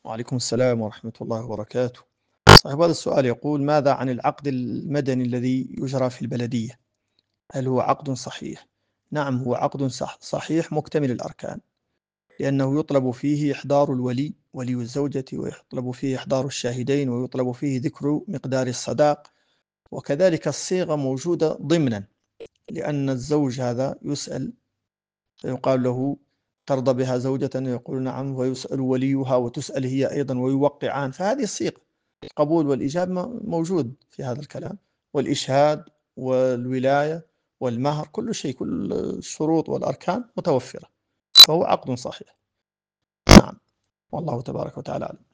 وعليكم السلام ورحمة الله وبركاته. صاحب هذا السؤال يقول: ماذا عن العقد المدني الذي يجرى في البلدية؟ هل هو عقد صحيح؟ نعم، هو عقد صحيح مكتمل الأركان، لأنه يطلب فيه إحضار الولي ولي الزوجة، ويطلب فيه إحضار الشاهدين، ويطلب فيه ذكر مقدار الصداق، وكذلك الصيغة موجودة ضمنا، لأن الزوج هذا يسأل فيقال له: ترضى بها زوجة؟ يقول نعم، ويسأل وليها وتسأل هي أيضا ويوقعان. فهذه الصيغة، القبول والإيجاب موجود في هذا الكلام، والإشهاد والولاية والمهر، كل شيء، كل الشروط والأركان متوفرة، فهو عقد صحيح. نعم، والله تبارك وتعالى أعلم.